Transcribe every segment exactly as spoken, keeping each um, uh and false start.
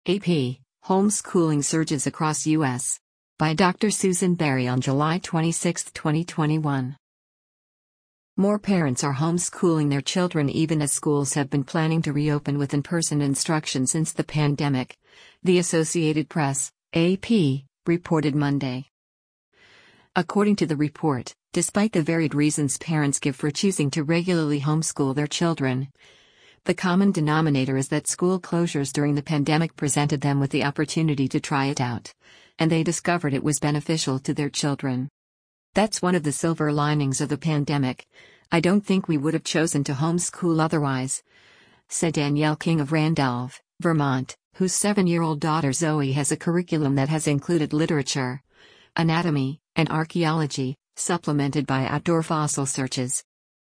A P, Homeschooling Surges Across U S By Doctor Susan Berry on July twenty-sixth, twenty twenty-one. More parents are homeschooling their children even as schools have been planning to reopen with in-person instruction since the pandemic, the Associated Press, A P, reported Monday. According to the report, despite the varied reasons parents give for choosing to regularly homeschool their children, the common denominator is that school closures during the pandemic presented them with the opportunity to try it out, and they discovered it was beneficial to their children. That's one of the silver linings of the pandemic. I don't think we would have chosen to homeschool otherwise, said Danielle King of Randolph, Vermont, whose seven-year-old daughter Zoe has a curriculum that has included literature, anatomy, and archaeology, supplemented by outdoor fossil searches.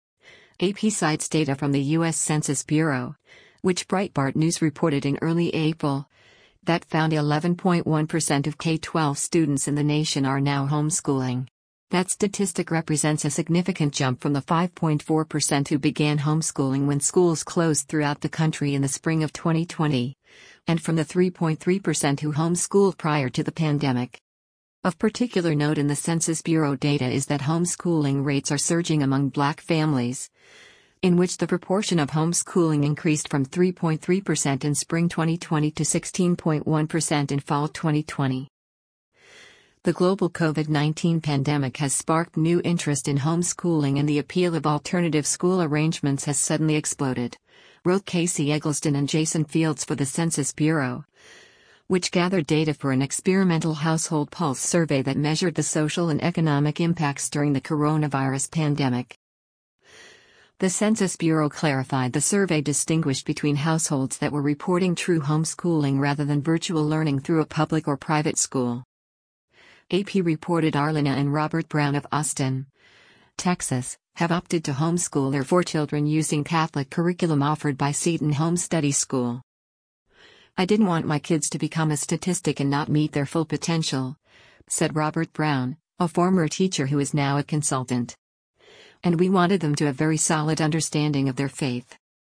A P cites data from the U S Census Bureau, which Breitbart News reported in early April, that found eleven point one percent of K twelve students in the nation are now homeschooling. That statistic represents a significant jump from the five point four percent who began homeschooling when schools closed throughout the country in the spring of twenty twenty, and from the three point three percent who homeschooled prior to the pandemic. Of particular note in the Census Bureau data is that homeschooling rates are surging among Black families, in which the proportion of homeschooling increased from three point three percent in spring twenty twenty to sixteen point one percent in fall twenty twenty. The global COVID nineteen pandemic has sparked new interest in homeschooling, and the appeal of alternative school arrangements has suddenly exploded, wrote Casey Eggleston and Jason Fields for the Census Bureau, which gathered data for an experimental household pulse survey that measured the social and economic impacts during the coronavirus pandemic. The Census Bureau clarified the survey distinguished between households that were reporting true homeschooling rather than virtual learning through a public or private school. A P reported Arlena and Robert Brown of Austin, Texas, have opted to homeschool their four children using Catholic curriculum offered by Seton Home Study School. I didn't want my kids to become a statistic and not meet their full potential, said Robert Brown, a former teacher who is now a consultant. And we wanted them to have very solid understanding of their faith.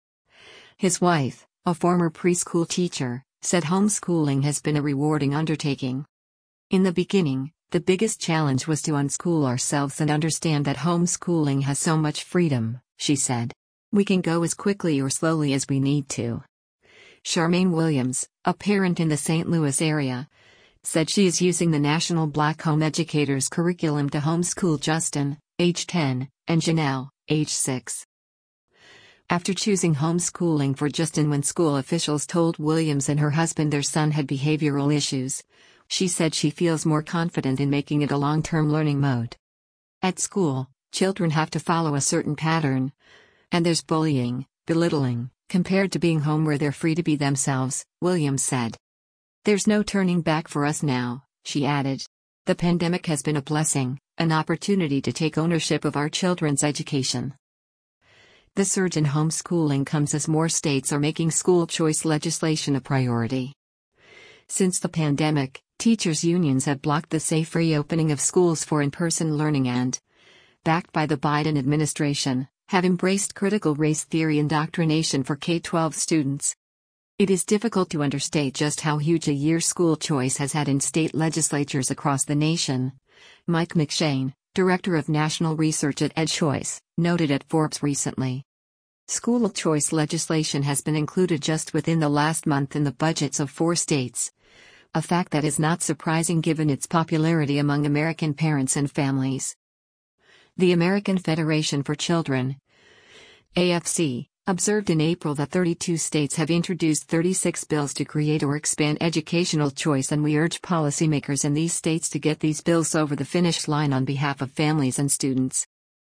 His wife, a former preschool teacher, said homeschooling has been a rewarding undertaking. In the beginning, the biggest challenge was to unschool ourselves and understand that homeschooling has so much freedom, she said. We can go as quickly or slowly as we need to. Charmaine Williams, a parent in the Saint Louis area, said she is using the National Black Home Educators curriculum to homeschool Justin, age ten, and Janelle, age six. After choosing homeschooling for Justin when school officials told Williams and her husband their son had behavioral issues, she said she feels more confident in making it a long-term learning mode. At school, children have to follow a certain pattern, and there's bullying, belittling, compared to being home where they're free to be themselves, Williams said. There's no turning back for us now, she added. The pandemic has been a blessing, an opportunity to take ownership of our children's education. The surge in homeschooling comes as more states are making school choice legislation a priority. Since the pandemic, teachers' unions have blocked the safe reopening of schools for in-person learning and, backed by the Biden administration, have embraced critical race theory indoctrination for K twelve students. It is difficult to understate just how huge a year school choice has had in state legislatures across the nation, Mike McShane, director of national research at EdChoice, noted at Forbes recently. School choice legislation has been included just within the last month in the budgets of four states, a fact that is not surprising given its popularity among American parents and families. The American Federation for Children, A F C, observed in April that thirty-two states have introduced thirty-six bills to create or expand educational choice, and we urge policymakers in these states to get these bills over the finish line on behalf of families and students.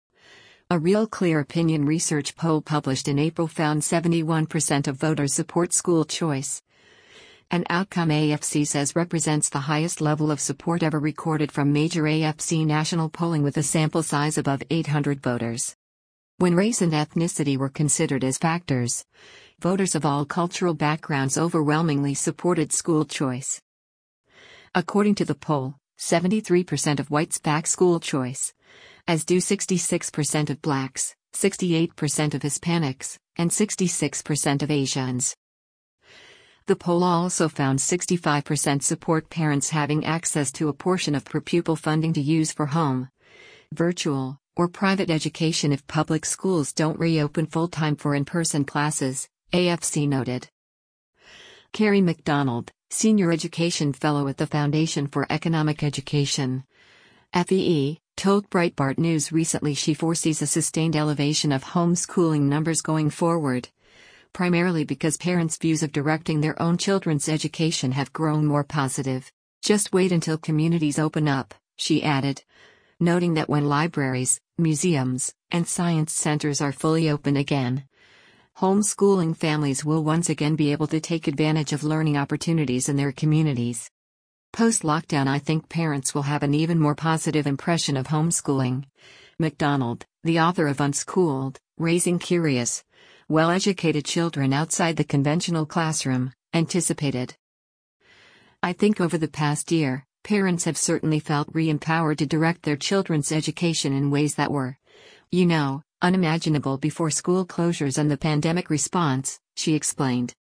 A Real Clear Opinion research poll published in April found seventy-one percent of voters support school choice, an outcome A F C says represents the highest level of support ever recorded from major A F C national polling with a sample size above eight hundred voters. When race and ethnicity were considered as factors, voters of all cultural backgrounds overwhelmingly supported school choice. According to the poll, seventy-three percent of whites back school choice, as do sixty-six percent of blacks, sixty-eight percent of Hispanics, and sixty-six percent of Asians. The poll also found sixty-five percent support parents having access to a portion of per pupil funding to use for home, virtual, or private education if public schools don't reopen full-time for in-person classes, A F C noted. Carrie McDonald, Senior Education Fellow at the Foundation for Economic Education, F E E, told Breitbart News recently she foresees a sustained elevation of homeschooling numbers going forward, primarily because parents' views of directing their own children's education have grown more positive. Just wait until communities open up, she added, noting that when libraries, museums, and science centers are fully open again, homeschooling families will once again be able to take advantage of learning opportunities in their communities. Post-lockdown, I think parents will have an even more positive impression of homeschooling, McDonald, the author of Unschooled, Raising Curious, Well-Educated Children Outside the Conventional Classroom, anticipated. I think over the past year, parents have certainly felt re-empowered to direct their children's education in ways that were, you know, unimaginable before school closures and the pandemic response, she explained.